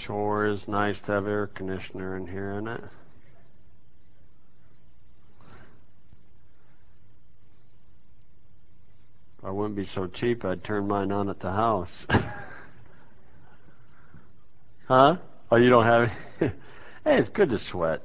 Sure is nice to have air conditioner in here, isn't it? If I wouldn't be so cheap, I'd turn mine on at the house. Huh? Oh, you don't have it? Hey, it's good to sweat.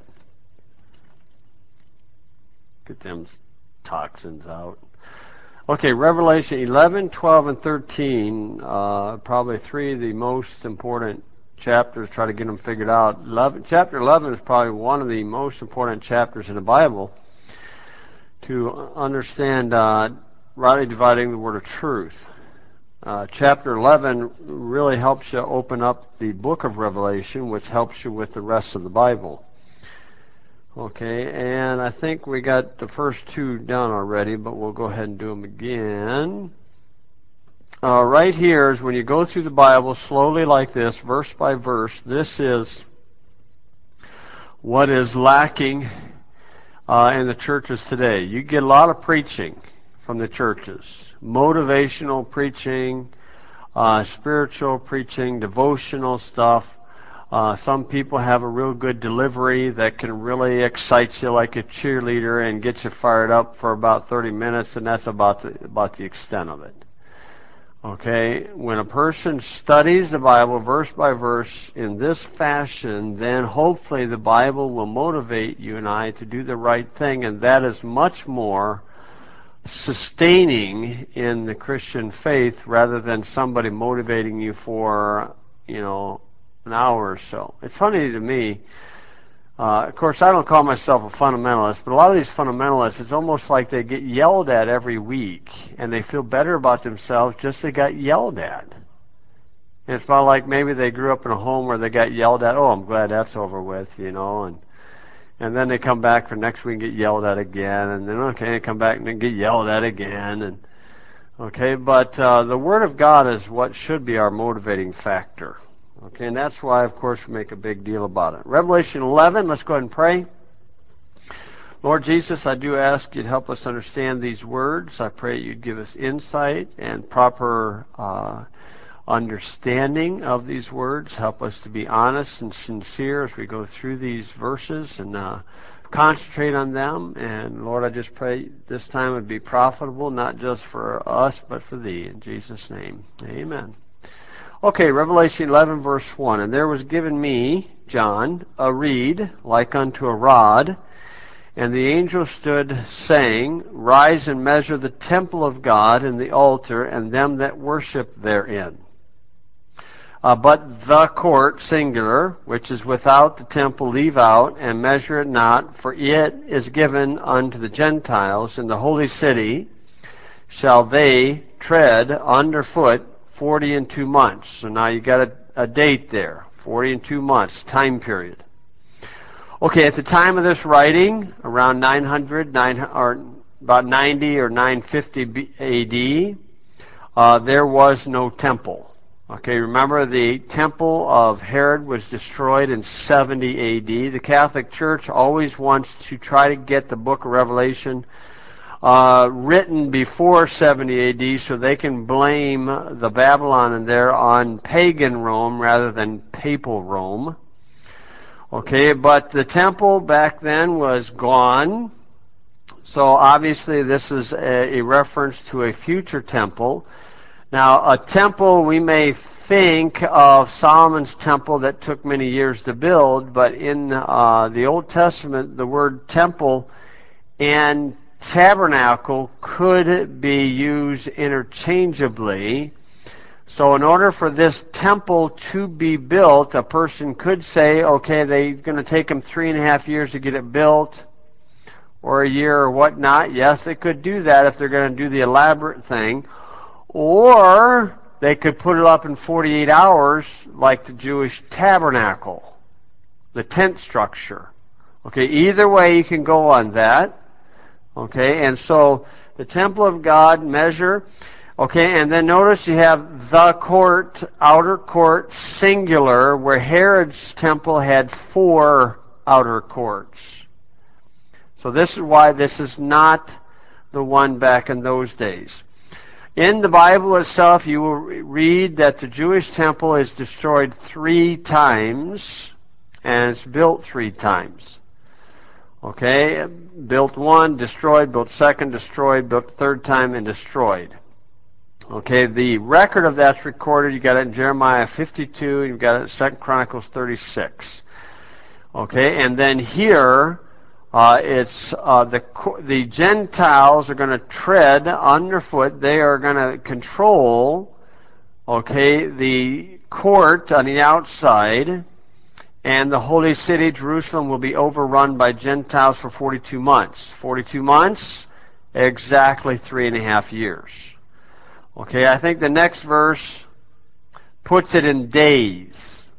Get them toxins out. Okay, Revelation 11, 12, and 13, probably three of the most important chapters. Try to get them figured out. Chapter 11 is probably one of the most important chapters in the Bible to understand rightly dividing the word of truth. Chapter 11 really helps you open up the book of Revelation, which helps you with the rest of the Bible. Okay, and I think we got the first two done already, but we'll go ahead and do them again. Right here is when you go through the Bible slowly like this, verse by verse, this is what is lacking in the churches today. You get a lot of preaching from the churches. Motivational preaching, spiritual preaching, devotional stuff. Some people have a real good delivery that can really excite you like a cheerleader and get you fired up for about 30 minutes, and that's about the extent of it. Okay, when a person studies the Bible verse by verse in this fashion, then hopefully the Bible will motivate you and I to do the right thing, and that is much more sustaining in the Christian faith rather than somebody motivating you for, an hour or so. It's funny to me, of course I don't call myself a fundamentalist, but a lot of these fundamentalists, it's almost like they get yelled at every week and they feel better about themselves just they got yelled at. And it's about like maybe they grew up in a home where they got yelled at. Oh, I'm glad that's over with, and then they come back for next week and get yelled at again, and then they come back and then get yelled at again, but the Word of God is what should be our motivating factor. Okay, and that's why, of course, we make a big deal about it. Revelation 11, let's go ahead and pray. Lord Jesus, I do ask you to help us understand these words. I pray you'd give us insight and proper understanding of these words. Help us to be honest and sincere as we go through these verses and concentrate on them. And Lord, I just pray this time would be profitable, not just for us, but for thee. In Jesus' name, amen. Okay, Revelation 11, verse 1. And there was given me, John, a reed like unto a rod, and the angel stood, saying, Rise and measure the temple of God and the altar, and them that worship therein. But the court, singular, which is without the temple, leave out, and measure it not, for it is given unto the Gentiles. In the holy city shall they tread underfoot 40 and 2 months. So now you got a date there, 40 and 2 months, time period. Okay, at the time of this writing, around 900, or about 90 or 950 AD, there was no temple. Okay, remember the temple of Herod was destroyed in 70 AD. The Catholic Church always wants to try to get the book of Revelation written before 70 AD so they can blame the Babylon in there on pagan Rome rather than papal Rome. Okay, but the temple back then was gone. So obviously this is a reference to a future temple. Now, a temple, we may think of Solomon's temple that took many years to build, but in the Old Testament, the word temple and tabernacle could be used interchangeably. So in order for this temple to be built, a person could say, okay, they're going to take them 3.5 years to get it built, or a year or whatnot. Yes, they could do that if they're going to do the elaborate thing. Or they could put it up in 48 hours like the Jewish tabernacle, the tent structure. Okay, either way you can go on that. Okay, and so the temple of God measure. Okay, and then notice you have the court, outer court, singular, where Herod's temple had 4 outer courts. So this is why this is not the one back in those days. In the Bible itself, you will read that the Jewish temple is destroyed 3 times, and it's built 3 times. Okay, built 1, destroyed, built 2nd, destroyed, built 3rd time, and destroyed. Okay, the record of that's recorded. You got it in Jeremiah 52, and you've got it in 2 Chronicles 36. Okay, and then here, it's the Gentiles are going to tread underfoot. They are going to control, okay, the court on the outside, and the holy city, Jerusalem, will be overrun by Gentiles for 42 months. 42 months, exactly 3.5 years. Okay, I think the next verse puts it in days.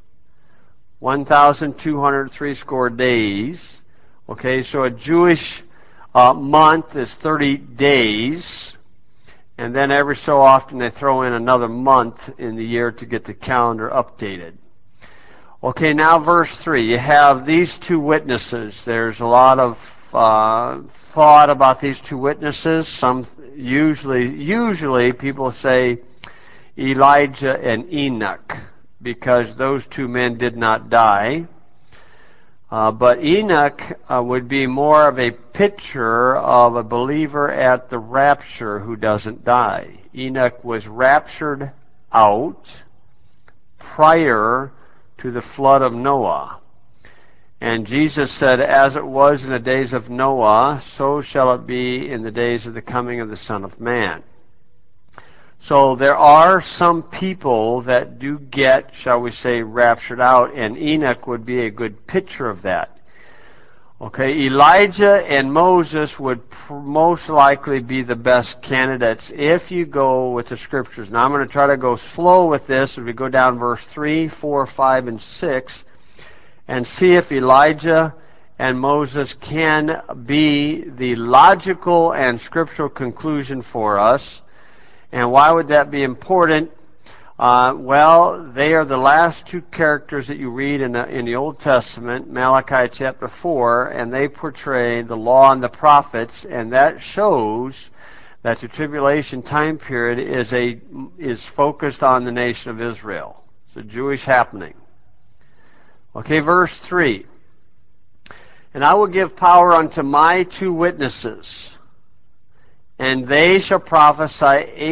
1,203 score days. Okay, so a Jewish month is 30 days. And then every so often they throw in another month in the year to get the calendar updated. Okay, now verse 3. You have these 2 witnesses. There's a lot of thought about these 2 witnesses. Some usually people say Elijah and Enoch, because those 2 men did not die. But Enoch would be more of a picture of a believer at the rapture who doesn't die. Enoch was raptured out prior to the flood of Noah. And Jesus said, as it was in the days of Noah, so shall it be in the days of the coming of the Son of Man. So there are some people that do get, shall we say, raptured out, and Enoch would be a good picture of that. Okay, Elijah and Moses would most likely be the best candidates if you go with the Scriptures. Now I'm going to try to go slow with this as we go down verse 3, 4, 5, and 6, and see if Elijah and Moses can be the logical and scriptural conclusion for us. And why would that be important? Well, they are the last 2 characters that you read in the Old Testament, Malachi chapter 4, and they portray the law and the prophets, and that shows that the tribulation time period is focused on the nation of Israel. It's a Jewish happening. Okay, verse 3. And I will give power unto my 2 witnesses, and they shall prophesy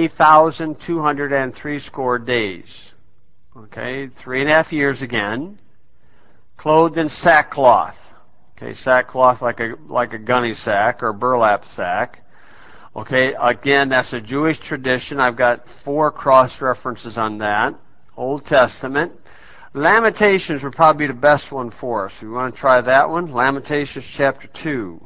8,203 score days. Okay, 3.5 years again. Clothed in sackcloth. Okay, sackcloth like a gunny sack or a burlap sack. Okay, again, that's a Jewish tradition. I've got 4 cross references on that. Old Testament. Lamentations would probably be the best one for us. We want to try that one. Lamentations chapter 2.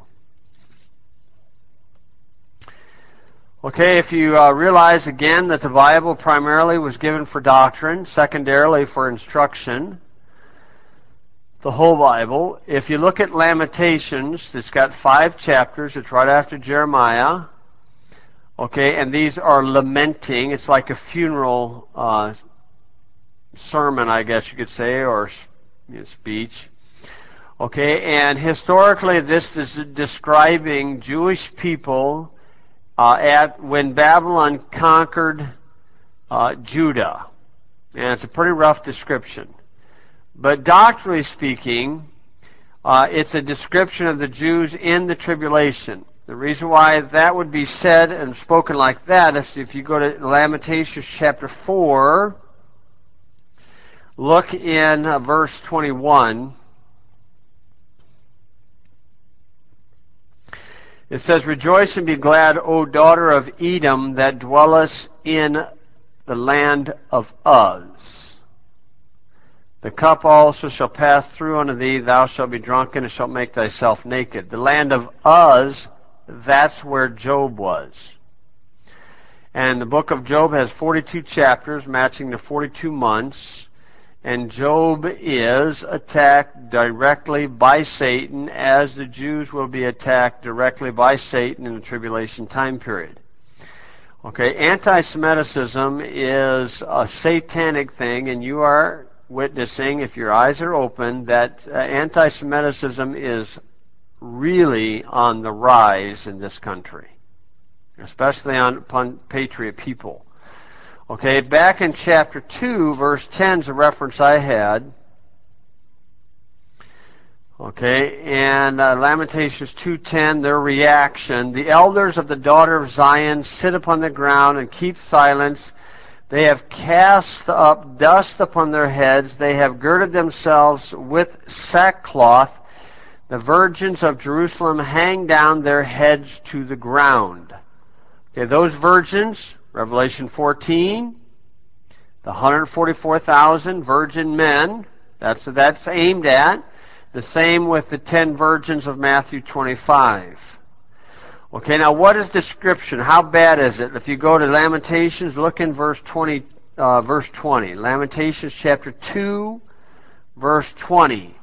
Okay, if you realize again that the Bible primarily was given for doctrine, secondarily for instruction, the whole Bible. If you look at Lamentations, it's got 5 chapters. It's right after Jeremiah. Okay, and these are lamenting. It's like a funeral sermon, I guess you could say, or speech. Okay, and historically this is describing Jewish people when Babylon conquered Judah. And it's a pretty rough description. But doctrinally speaking, it's a description of the Jews in the tribulation. The reason why that would be said and spoken like that is if you go to Lamentations chapter 4, look in verse 21. It says, Rejoice and be glad, O daughter of Edom, that dwellest in the land of Uz. The cup also shall pass through unto thee, thou shalt be drunken, and shalt make thyself naked. The land of Uz, that's where Job was. And the book of Job has 42 chapters, matching the 42 months. And Job is attacked directly by Satan, as the Jews will be attacked directly by Satan in the tribulation time period. Okay, anti-Semitism is a satanic thing, and you are witnessing, if your eyes are open, that anti-Semitism is really on the rise in this country. especially upon patriot people. Okay, back in chapter 2, verse 10 is a reference I had. Okay, and Lamentations 2:10, their reaction. The elders of the daughter of Zion sit upon the ground and keep silence. They have cast up dust upon their heads. They have girded themselves with sackcloth. The virgins of Jerusalem hang down their heads to the ground. Okay, those virgins, Revelation 14, the 144,000 virgin men, that's aimed at. The same with the 10 virgins of Matthew 25. Okay, now what is description? How bad is it? If you go to Lamentations, look in verse 20. Lamentations chapter 2, verse 20.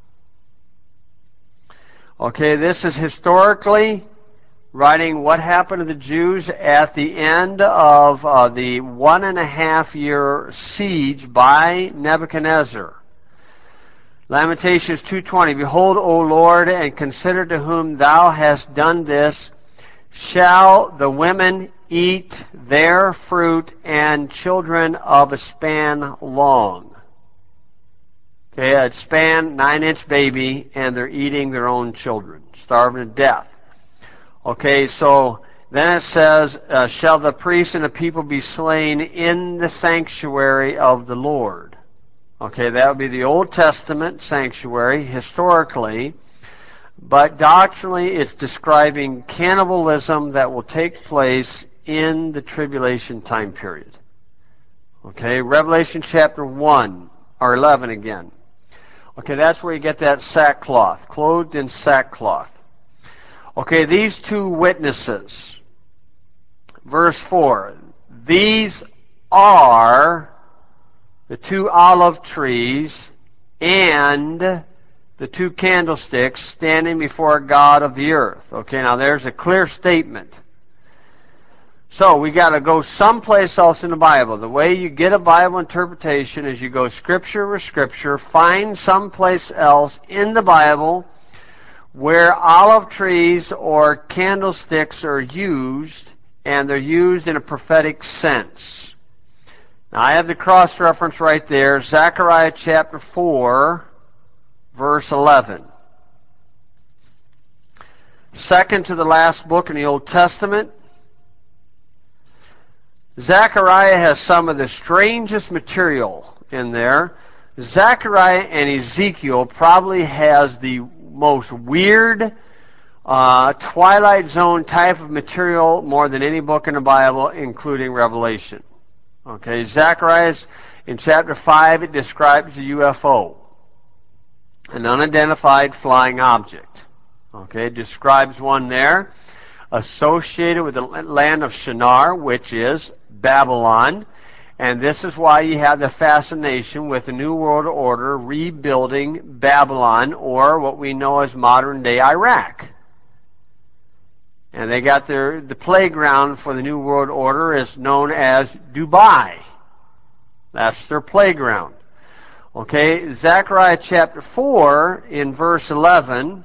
Okay, this is historically writing what happened to the Jews at the end of the 1.5-year siege by Nebuchadnezzar. Lamentations 2:20, Behold, O Lord, and consider to whom thou hast done this. Shall the women eat their fruit and children of a span long? Okay, a span, 9-inch baby, and they're eating their own children, starving to death. Okay, so then it says, shall the priests and the people be slain in the sanctuary of the Lord? Okay, that would be the Old Testament sanctuary, historically. But doctrinally, it's describing cannibalism that will take place in the tribulation time period. Okay, Revelation chapter 1, or 11 again. Okay, that's where you get that sackcloth, clothed in sackcloth. Okay, these two witnesses. Verse 4, these are the 2 olive trees and the 2 candlesticks standing before God of the earth. Okay, now there's a clear statement. So we got to go someplace else in the Bible. The way you get a Bible interpretation is you go scripture with scripture, find someplace else in the Bible where olive trees or candlesticks are used, and they're used in a prophetic sense. Now, I have the cross-reference right there, Zechariah chapter 4, verse 11. Second to the last book in the Old Testament. Zechariah has some of the strangest material in there. Zechariah and Ezekiel probably has the most weird Twilight Zone type of material more than any book in the Bible, including Revelation. Okay, Zechariah, in chapter 5, it describes a UFO, an unidentified flying object. Okay, it describes one there associated with the land of Shinar, which is Babylon. And this is why you have the fascination with the New World Order rebuilding Babylon, or what we know as modern-day Iraq. And they got the playground for the New World Order is known as Dubai. That's their playground. Okay, Zechariah chapter 4 in verse 11.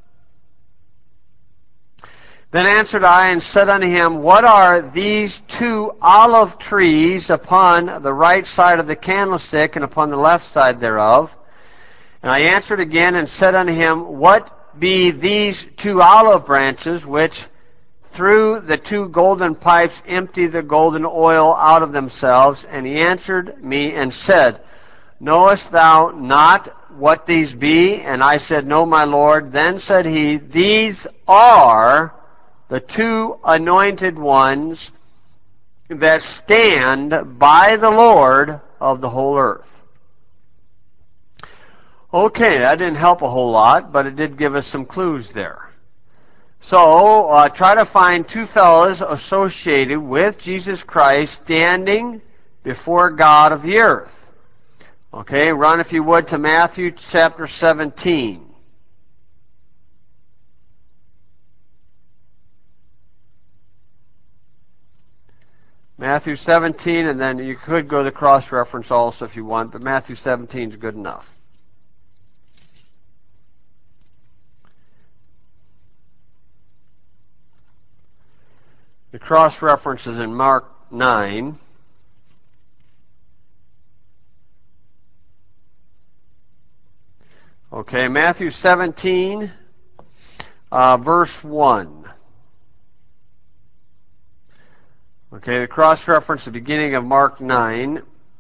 Then answered I and said unto him, What are these 2 olive trees upon the right side of the candlestick and upon the left side thereof? And I answered again and said unto him, What be these 2 olive branches which through the 2 golden pipes empty the golden oil out of themselves? And he answered me and said, Knowest thou not what these be? And I said, No, my Lord. Then said he, These are the 2 anointed ones that stand by the Lord of the whole earth. Okay, that didn't help a whole lot, but it did give us some clues there. So, try to find 2 fellows associated with Jesus Christ standing before God of the earth. Okay, run if you would to Matthew chapter 17. Matthew 17, and then you could go to the cross-reference also if you want, but Matthew 17 is good enough. The cross-reference is in Mark 9. Okay, Matthew 17, verse 1. Okay, the cross-reference at the beginning of Mark 9.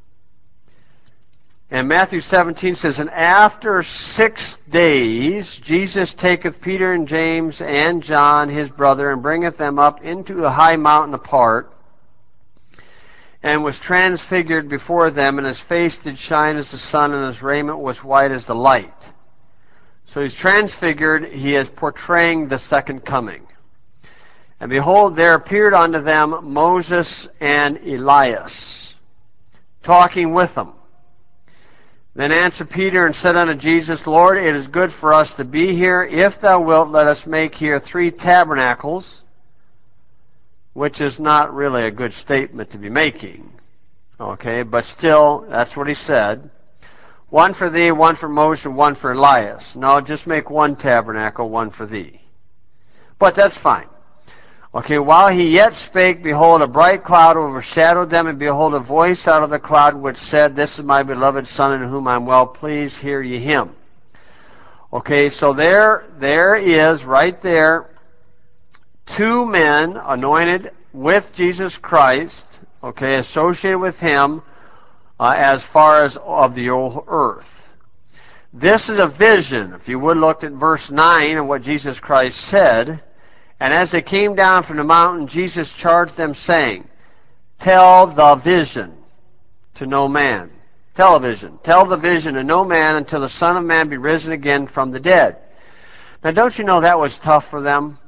And Matthew 17 says, And after 6 days Jesus taketh Peter and James and John his brother, and bringeth them up into a high mountain apart, and was transfigured before them, and his face did shine as the sun, and his raiment was white as the light. So he's transfigured. He is portraying the second coming. And behold, there appeared unto them Moses and Elias, talking with them. Then answered Peter and said unto Jesus, Lord, it is good for us to be here. If thou wilt, let us make here 3 tabernacles, which is not really a good statement to be making. Okay, but still, that's what he said. 1 for thee, 1 for Moses, and 1 for Elias. No, just make 1 tabernacle, 1 for thee. But that's fine. Okay, while he yet spake, behold, a bright cloud overshadowed them, and behold, a voice out of the cloud which said, This is my beloved Son, in whom I am well pleased, hear ye him. Okay, so there is, right there, 2 men anointed with Jesus Christ, okay, associated with him as far as of the old earth. This is a vision. If you would look at verse 9 and what Jesus Christ said, And as they came down from the mountain, Jesus charged them, saying, Tell the vision to no man. Television. Tell the vision to no man until the Son of Man be risen again from the dead. Now, don't you know that was tough for them?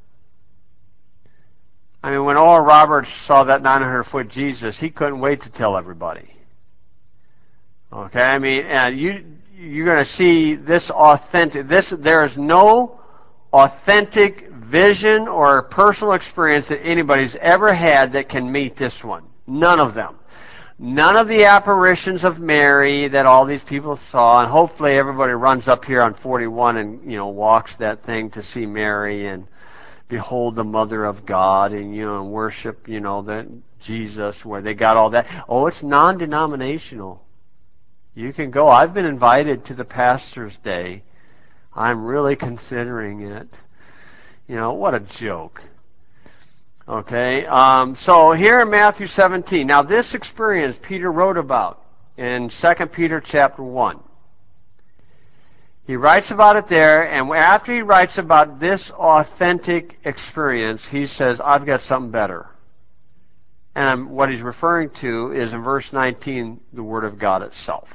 I mean, when Oral Roberts saw that 900-foot Jesus, he couldn't wait to tell everybody. Okay, I mean, and you're going to see this authentic. There is no authentic vision or personal experience that anybody's ever had that can meet this one. None of them. None of the apparitions of Mary that all these people saw, and hopefully everybody runs up here on 41 and walks that thing to see Mary and behold the Mother of God and worship that Jesus, where they got all that. Oh, it's non-denominational. You can go. I've been invited to the pastor's day. I'm really considering it. What a joke. Okay, so here in Matthew 17, now this experience Peter wrote about in 2 Peter chapter 1. He writes about it there, and after he writes about this authentic experience, he says, I've got something better. And what he's referring to is in verse 19, the Word of God itself.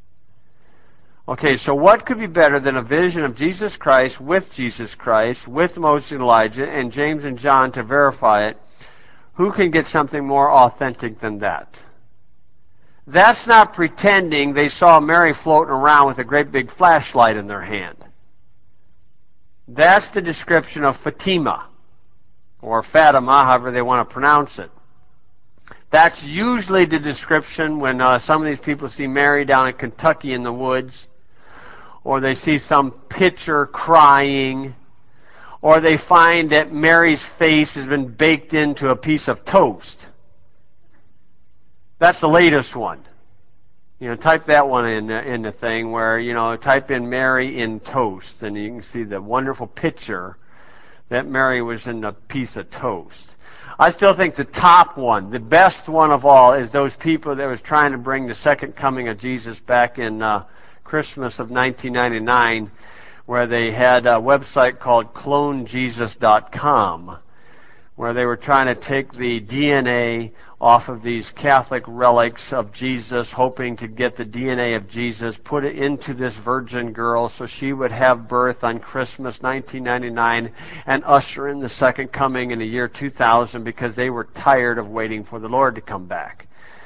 Okay, so what could be better than a vision of Jesus Christ, with Moses and Elijah, and James and John to verify it? Who can get something more authentic than that? That's not pretending they saw Mary floating around with a great big flashlight in their hand. That's the description of Fatima, or Fatima, however they want to pronounce it. That's usually the description when some of these people see Mary down in Kentucky in the woods, or they see some pitcher crying, or they find that Mary's face has been baked into a piece of toast. That's the latest one. Type that one in the thing where, type in Mary in toast, and you can see the wonderful picture that Mary was in a piece of toast. I still think the top one, the best one of all, is those people that was trying to bring the second coming of Jesus back in Christmas of 1999, where they had a website called clonejesus.com, where they were trying to take the DNA off of these Catholic relics of Jesus, hoping to get the DNA of Jesus, put it into this virgin girl so she would have birth on Christmas 1999 and usher in the second coming in the year 2000, because they were tired of waiting for the Lord to come back.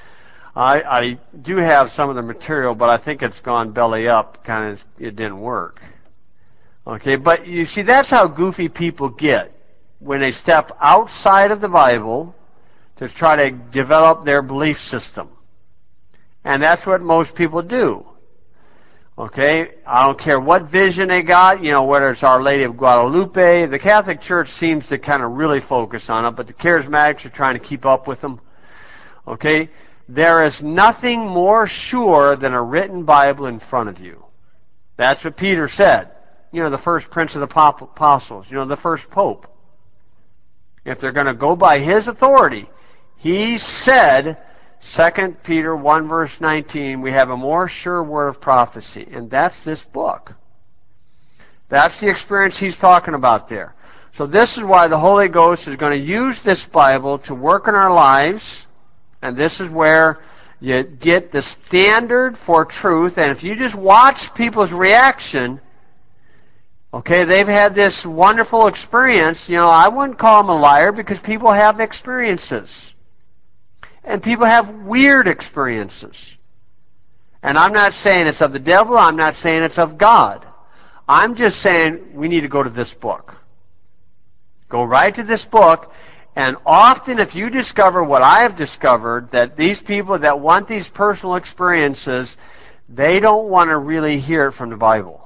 I do have some of the material, but I think it's gone belly up. It didn't work. Okay, but you see, that's how goofy people get when they step outside of the Bible to try to develop their belief system. And that's what most people do. Okay, I don't care what vision they got, whether it's Our Lady of Guadalupe. The Catholic Church seems to kind of really focus on it, but the Charismatics are trying to keep up with them. Okay, there is nothing more sure than a written Bible in front of you. That's what Peter said. The first Prince of the Apostles, the first Pope. If they're going to go by his authority, he said, 2 Peter 1 verse 19, we have a more sure word of prophecy, and that's this book. That's the experience he's talking about there. So this is why the Holy Ghost is going to use this Bible to work in our lives, and this is where you get the standard for truth, and if you just watch people's reaction, okay, they've had this wonderful experience. I wouldn't call them a liar because people have experiences. And people have weird experiences. And I'm not saying it's of the devil. I'm not saying it's of God. I'm just saying we need to go to this book. Go right to this book. And often if you discover what I have discovered, that these people that want these personal experiences, they don't want to really hear it from the Bible.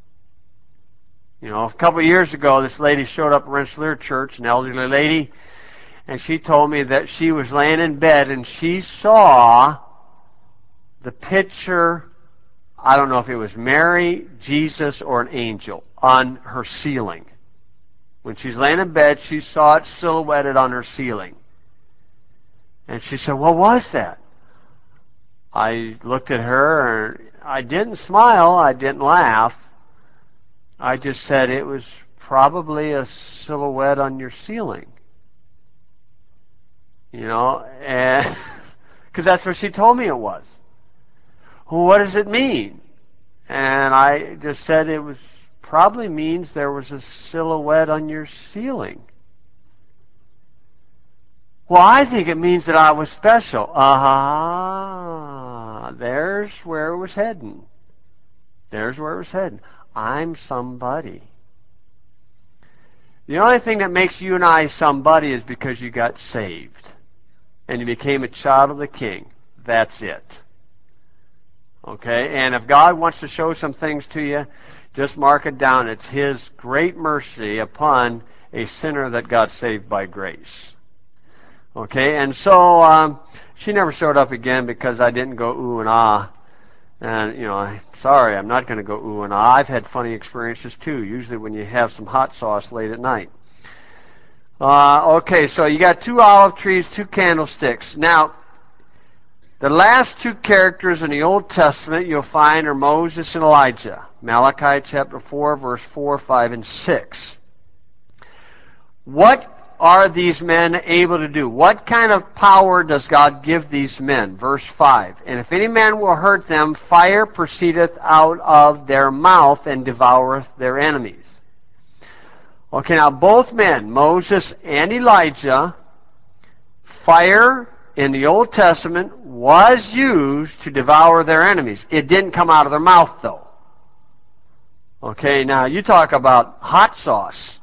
A couple of years ago, this lady showed up at Rensselaer Church, an elderly lady, and she told me that she was laying in bed and she saw the picture, I don't know if it was Mary, Jesus, or an angel, on her ceiling. When she's laying in bed, she saw it silhouetted on her ceiling. And she said, "What was that?" I looked at her, and I didn't smile, I didn't laugh. I just said, "It was probably a silhouette on your ceiling." And because that's what she told me it was. Well, what does it mean? And I just said it was probably means there was a silhouette on your ceiling. Well, I think it means that I was special. There's where it was heading. There's where it was heading. I'm somebody. The only thing that makes you and I somebody is because you got saved. And you became a child of the King. That's it. Okay? And if God wants to show some things to you, just mark it down. It's His great mercy upon a sinner that got saved by grace. Okay? And so she never showed up again because I didn't go ooh and ah. And, sorry, I'm not going to go ooh and ah. I've had funny experiences too, usually when you have some hot sauce late at night. Okay, so you got 2 olive trees, 2 candlesticks. Now, the last 2 characters in the Old Testament you'll find are Moses and Elijah. Malachi chapter 4, verse 4, 5, and 6. What are these men able to do? What kind of power does God give these men? Verse 5. And if any man will hurt them, fire proceedeth out of their mouth and devoureth their enemies. Okay, now both men, Moses and Elijah, fire in the Old Testament was used to devour their enemies. It didn't come out of their mouth, though. Okay, now you talk about hot sauce.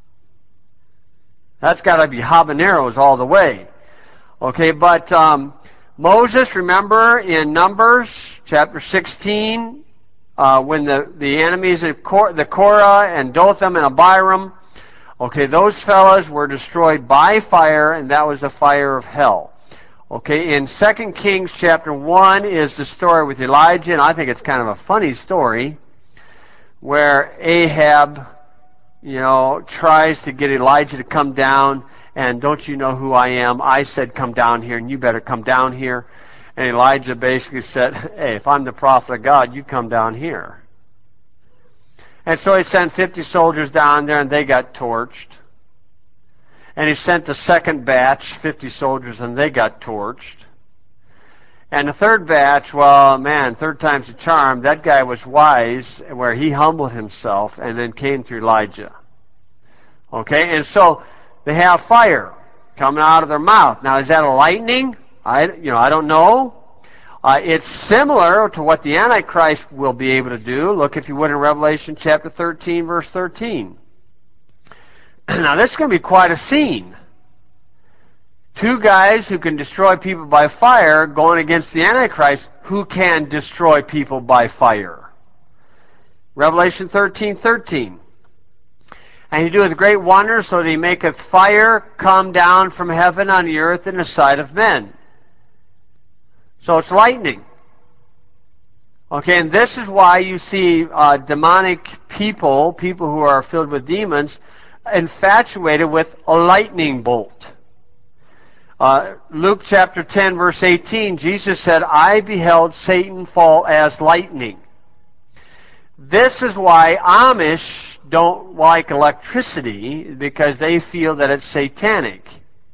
That's got to be habaneros all the way. Okay, but Moses, remember in Numbers chapter 16, when the enemies of the Korah and Dothan and Abiram, okay, those fellas were destroyed by fire, and that was the fire of hell. Okay, in 2 Kings chapter 1 is the story with Elijah, and I think it's kind of a funny story, where Ahab, tries to get Elijah to come down, and don't you know who I am? I said come down here, and you better come down here. And Elijah basically said, hey, if I'm the prophet of God, you come down here. And so he sent 50 soldiers down there, and they got torched. And he sent the second batch, 50 soldiers, and they got torched. And the third batch, well, man, third time's a charm. That guy was wise, where he humbled himself and then came to Elijah. Okay, and so they have fire coming out of their mouth. Now, is that a lightning? I don't know. It's similar to what the Antichrist will be able to do. Look, if you would, in Revelation chapter 13, verse 13. Now, this is going to be quite a scene. 2 guys who can destroy people by fire going against the Antichrist who can destroy people by fire. Revelation 13:13. And he doeth great wonders, so that he maketh fire come down from heaven on the earth in the sight of men. So it's lightning. Okay, and this is why you see demonic people who are filled with demons, infatuated with a lightning bolt. Luke chapter 10, verse 18, Jesus said, I beheld Satan fall as lightning. This is why Amish don't like electricity, because they feel that it's satanic.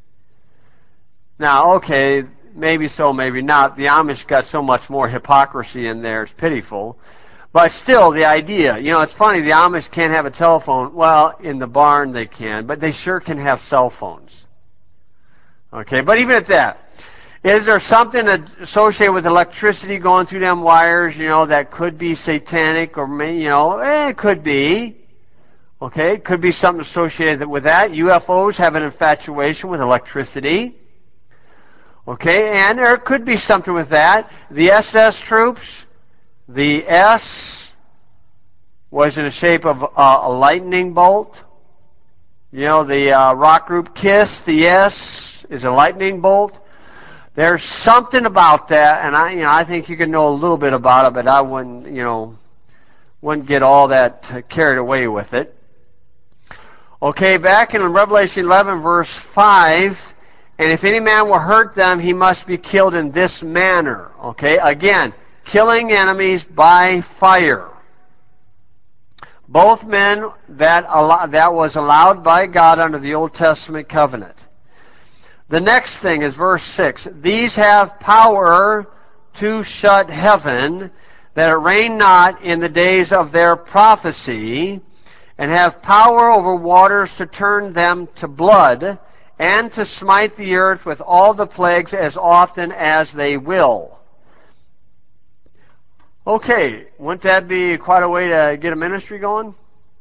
Now, okay, maybe so, maybe not. The Amish got so much more hypocrisy in there, it's pitiful. But still, the idea, it's funny, the Amish can't have a telephone. Well, in the barn they can, but they sure can have cell phones. Okay, but even at that, is there something associated with electricity going through them wires, that could be satanic, or, it could be. Okay, it could be something associated with that. UFOs have an infatuation with electricity. Okay, and there could be something with that. The SS troops, the S was in the shape of a lightning bolt. The rock group KISS, the S is a lightning bolt. There's something about that, and I think you can know a little bit about it, but I wouldn't get all that carried away with it. Okay, back in Revelation 11, verse 5, and if any man will hurt them, he must be killed in this manner. Okay, again, killing enemies by fire. Both men that was allowed by God under the Old Testament covenant. The next thing is verse 6. These have power to shut heaven, that it rain not in the days of their prophecy, and have power over waters to turn them to blood, and to smite the earth with all the plagues as often as they will. Okay, wouldn't that be quite a way to get a ministry going?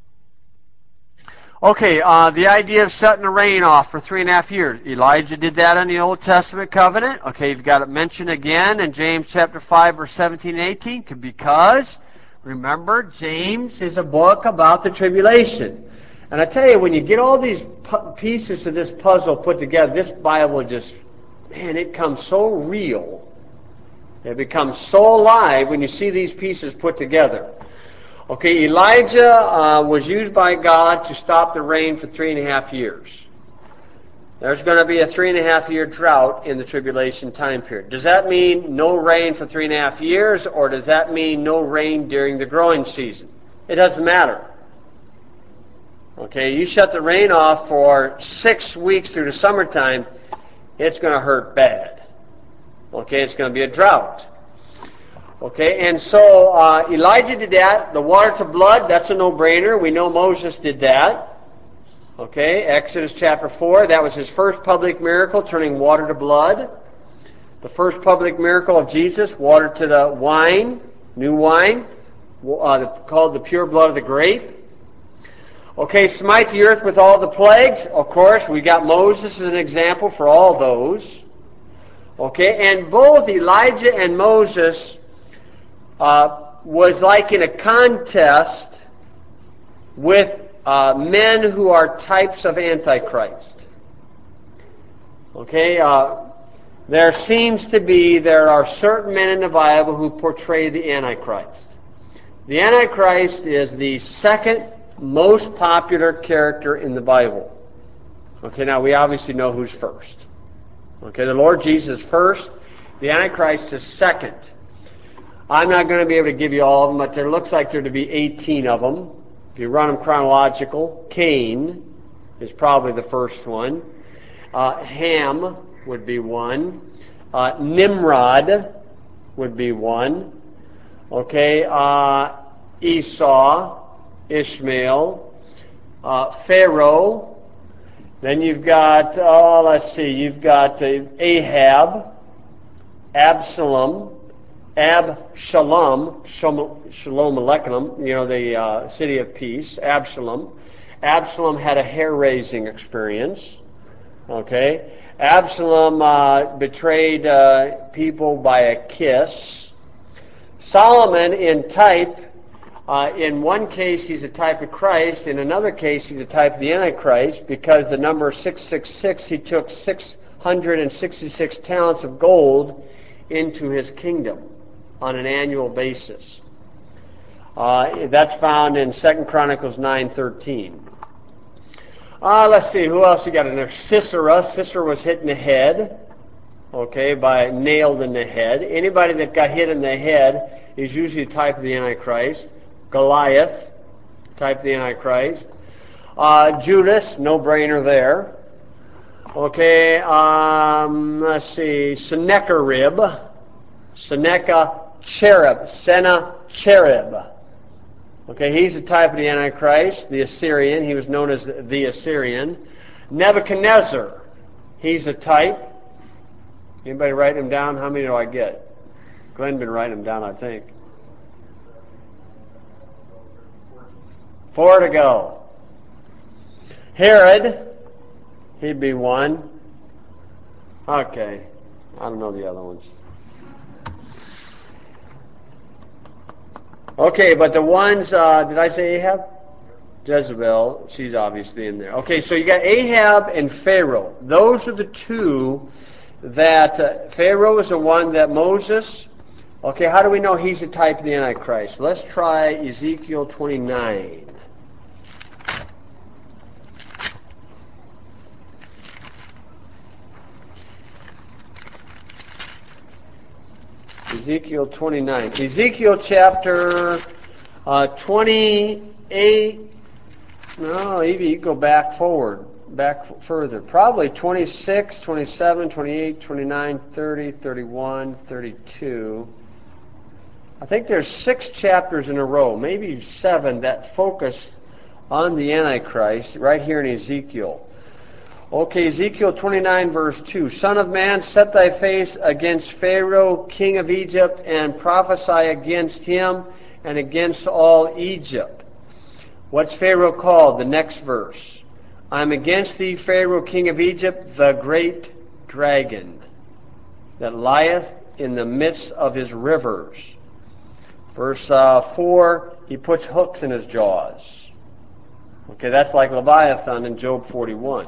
Okay, the idea of shutting the rain off for 3.5 years. Elijah did that in the Old Testament covenant. Okay, you've got it mentioned again in James chapter 5, verse 17 and 18, because, remember, James is a book about the tribulation. And I tell you, when you get all these pieces of this puzzle put together, this Bible just, man, it comes so real. It becomes so alive when you see these pieces put together. Okay, Elijah was used by God to stop the rain for 3.5 years. There's going to be a 3.5-year drought in the tribulation time period. Does that mean no rain for 3.5 years, or does that mean no rain during the growing season? It doesn't matter. Okay, you shut the rain off for 6 weeks through the summertime, it's going to hurt bad. Okay, it's going to be a drought. Okay, and so Elijah did that. The water to blood, that's a no-brainer. We know Moses did that. Okay, Exodus chapter 4, that was his first public miracle, turning water to blood. The first public miracle of Jesus, water to the wine, new wine, called the pure blood of the grape. Okay, smite the earth with all the plagues. Of course, we got Moses as an example for all those. Okay, and both Elijah and Moses was like in a contest with men who are types of Antichrist. Okay, there are certain men in the Bible who portray the Antichrist. The Antichrist is the second most popular character in the Bible. Okay, now we obviously know who's first. Okay, the Lord Jesus first, the Antichrist is second. I'm not going to be able to give you all of them, but there looks like there to be 18 of them. If you run them chronological, Cain is probably the first one. Ham would be one. Nimrod would be one. Okay, Esau, Ishmael, Pharaoh. Then you've got, you've got Ahab, Absalom, Shalom Aleichem, the city of peace, Absalom. Absalom had a hair-raising experience. Okay? Absalom betrayed people by a kiss. Solomon, in type, In one case, he's a type of Christ. In another case, he's a type of the Antichrist, because the number 666, he took 666 talents of gold into his kingdom on an annual basis. That's found in 2 Chronicles 9:13. Let's see, who else you got in there? Sisera. Sisera was hit in the head, nailed in the head. Anybody that got hit in the head is usually a type of the Antichrist. Goliath, type of the Antichrist. Judas, no-brainer there. Let's see, Sennacherib. Sennacherib. He's a type of the Antichrist, the Assyrian. He was known as the Assyrian. Nebuchadnezzar, he's a type. Anybody write him down? How many do I get? Glenn been writing them down, I think. 4 to go. Herod, he'd be 1. Okay, I don't know the other ones. Okay, but the ones, did I say Ahab? Jezebel, she's obviously in there. Okay, so you got Ahab and Pharaoh. Those are the two that, Pharaoh is the one that Moses, how do we know he's a type of the Antichrist? Let's try Ezekiel 29. Ezekiel 29. Ezekiel chapter 28. No, maybe you go back further. Probably 26, 27, 28, 29, 30, 31, 32. I think there's 6 chapters in a row, maybe 7, that focus on the Antichrist right here in Ezekiel. Ezekiel 29, verse 2. Son of man, set thy face against Pharaoh, king of Egypt, and prophesy against him and against all Egypt. What's Pharaoh called? The next verse. I am against thee, Pharaoh, king of Egypt, the great dragon that lieth in the midst of his rivers. Verse 4, he puts hooks in his jaws. That's like Leviathan in Job 41.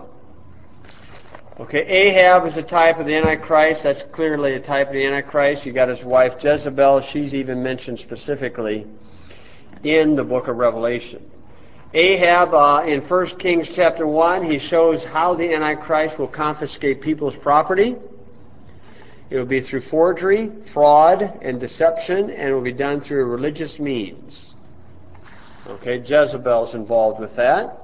Ahab is a type of the Antichrist. That's clearly a type of the Antichrist. You got his wife Jezebel. She's even mentioned specifically in the book of Revelation. Ahab, in 1 Kings chapter 1, he shows how the Antichrist will confiscate people's property. It will be through forgery, fraud, and deception, and it will be done through religious means. Jezebel's involved with that.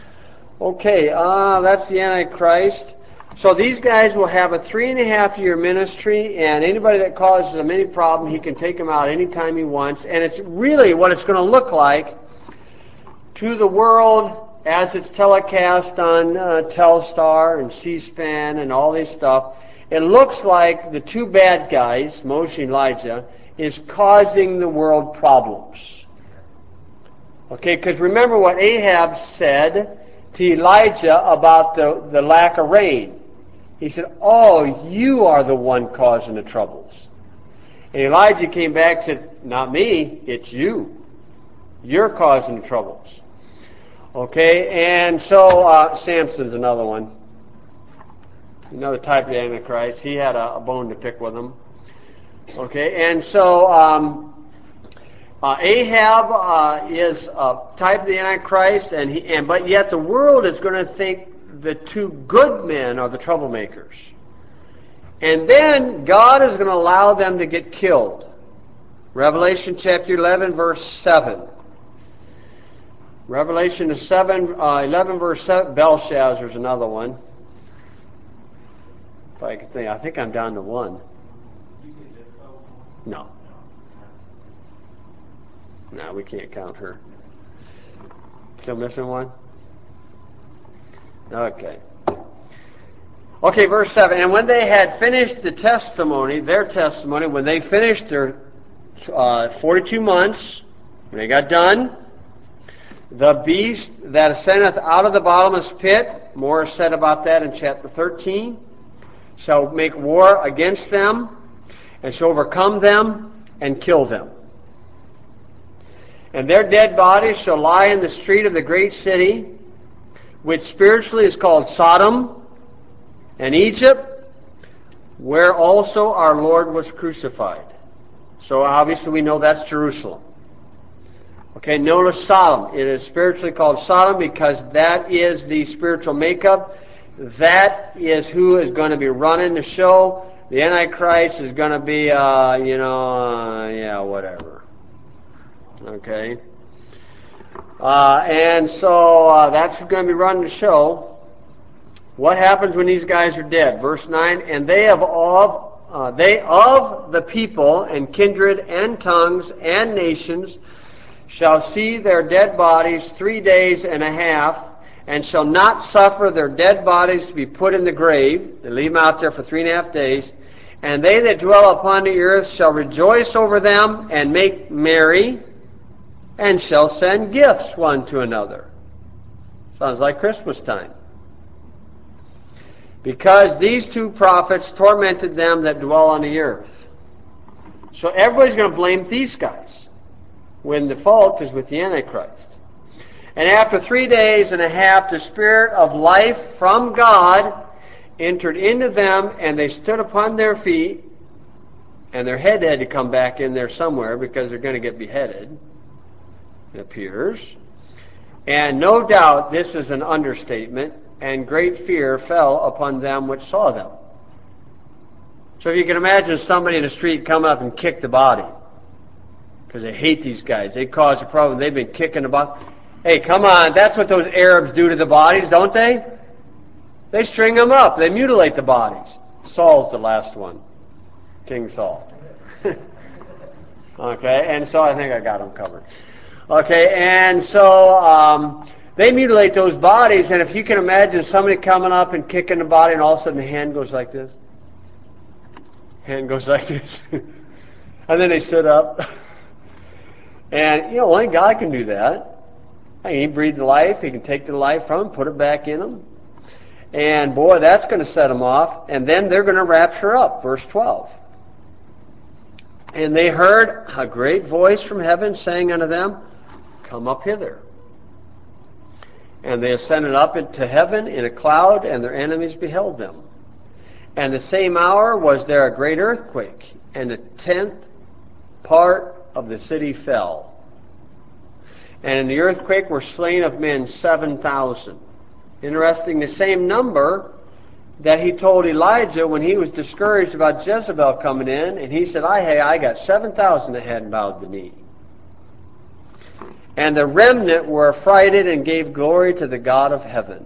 That's the Antichrist. So these guys will have a 3.5-year ministry, and anybody that causes them any problem, he can take them out anytime he wants. And it's really what it's going to look like to the world as it's telecast on Telstar and C-SPAN and all this stuff. It looks like the 2 bad guys, Moshe and Elijah, is causing the world problems. Because remember what Ahab said to Elijah about the lack of rain. He said, you are the one causing the troubles. And Elijah came back and said, not me, it's you. You're causing the troubles. And so Samson's another one. Another type of the Antichrist. He had a bone to pick with him. And so Ahab is a type of the Antichrist, but yet the world is going to think the 2 good men are the troublemakers. And then God is going to allow them to get killed. Revelation chapter 11, verse 7. Revelation 11, verse 7. Belshazzar's another one. If I could think. I think I'm down to 1. No. No, we can't count her. Still missing 1? Okay, verse 7. And when they had finished their testimony, when they finished their 42 months, when they got done, the beast that ascendeth out of the bottomless pit, more is said about that in chapter 13, shall make war against them, and shall overcome them, and kill them. And their dead bodies shall lie in the street of the great city, which spiritually is called Sodom and Egypt, where also our Lord was crucified. So obviously we know that's Jerusalem. Okay, notice Sodom. It is spiritually called Sodom because that is the spiritual makeup. That is who is going to be running the show. The Antichrist is going to be, whatever. Okay? And so that's who's going to be running the show. What happens when these guys are dead? Verse 9, and they of the people and kindred and tongues and nations shall see their dead bodies 3 days and a half, and shall not suffer their dead bodies to be put in the grave. They leave them out there for 3.5 days. And they that dwell upon the earth shall rejoice over them and make merry, and shall send gifts one to another. Sounds like Christmas time. Because these two prophets tormented them that dwell on the earth. So everybody's going to blame these guys, when the fault is with the Antichrist. And after 3 days and a half, the Spirit of life from God entered into them, and they stood upon their feet, and their head had to come back in there somewhere because they're going to get beheaded, it appears. And no doubt this is an understatement, and great fear fell upon them which saw them. So if you can imagine somebody in the street come up and kick the body, because they hate these guys. They cause a problem. They've been kicking the body. Hey, come on. That's what those Arabs do to the bodies, don't they? They string them up. They mutilate the bodies. Saul's the last one. King Saul. Okay, and so I think I got them covered. Okay, and so they mutilate those bodies, and if you can imagine somebody coming up and kicking the body, and all of a sudden the hand goes like this. Hand goes like this. And then they sit up. And, only God can do that. He breathed life. He can take the life from them, put it back in them. And, boy, that's going to set them off. And then they're going to rapture up. Verse 12. And they heard a great voice from heaven saying unto them, Come up hither. And they ascended up into heaven in a cloud, and their enemies beheld them. And the same hour was there a great earthquake, and the 10th part of the city fell. And in the earthquake were slain of men 7,000. Interesting, the same number that he told Elijah when he was discouraged about Jezebel coming in, and he said, I got 7,000 that hadn't bowed the knee. And the remnant were affrighted and gave glory to the God of heaven.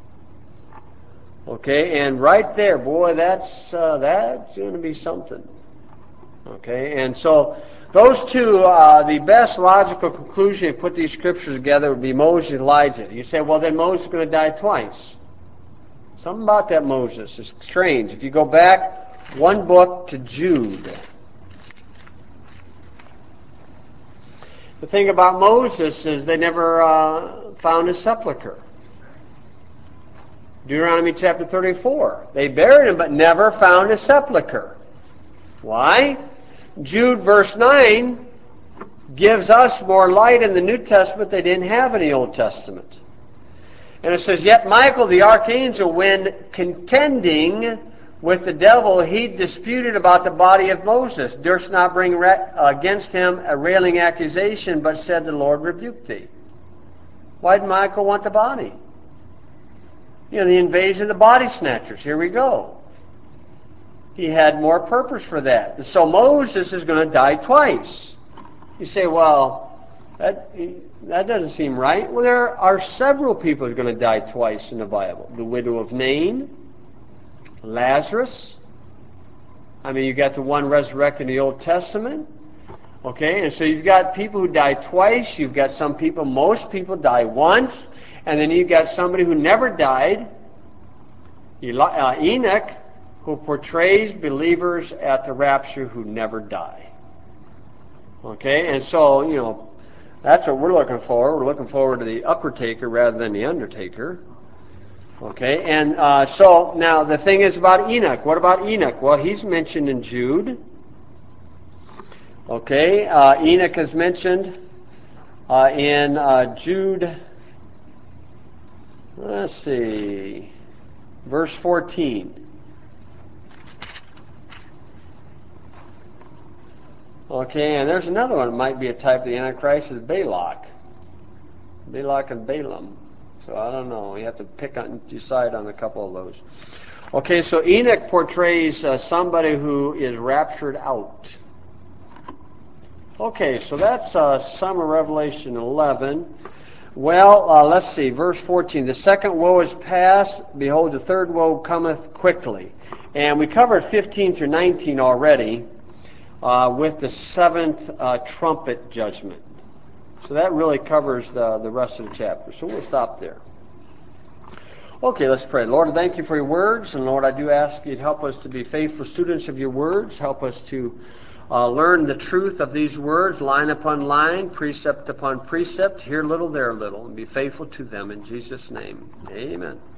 Okay, and right there, boy, that's going to be something. Okay, and so those two, the best logical conclusion to put these scriptures together would be Moses and Elijah. You say, well, then Moses is going to die twice. Something about that Moses is strange. If you go back one book to Jude. The thing about Moses is they never found his sepulcher. Deuteronomy chapter 34. They buried him but never found his sepulcher. Why? Jude verse 9 gives us more light in the New Testament they didn't have in the Old Testament. And it says, Yet Michael the archangel, when contending with the devil, he disputed about the body of Moses, durst not bring against him a railing accusation, but said, The Lord rebuked thee. Why did Michael want the body? The invasion of the body snatchers. Here we go. He had more purpose for that. And so Moses is going to die twice. You say, well, that doesn't seem right. Well, there are several people who are going to die twice in the Bible. The widow of Nain, Lazarus. You got the one resurrected in the Old Testament. Okay, and so you've got people who die twice. You've got most people die once. And then you've got somebody who never died, Enoch, who portrays believers at the rapture who never die. Okay, and so, that's what we're looking for. We're looking forward to the upper taker rather than the undertaker. Okay, and so now the thing is about Enoch. What about Enoch? Well, he's mentioned in Jude. Okay, Enoch is mentioned In Jude, let's see, verse 14. Okay, and there's another one that might be a type of the Antichrist, is Balak. Balak and Balaam. So I don't know. You have to decide on a couple of those. Okay, so Enoch portrays somebody who is raptured out. Okay, so that's some of Revelation 11. Well, let's see, verse 14. The second woe is past. Behold, the third woe cometh quickly. And we covered 15 through 19 already with the seventh trumpet judgment. So that really covers the rest of the chapter. So we'll stop there. Okay, let's pray. Lord, I thank you for your words. And Lord, I do ask you to help us to be faithful students of your words. Help us to learn the truth of these words, line upon line, precept upon precept, here little, there little, and be faithful to them. In Jesus' name, amen.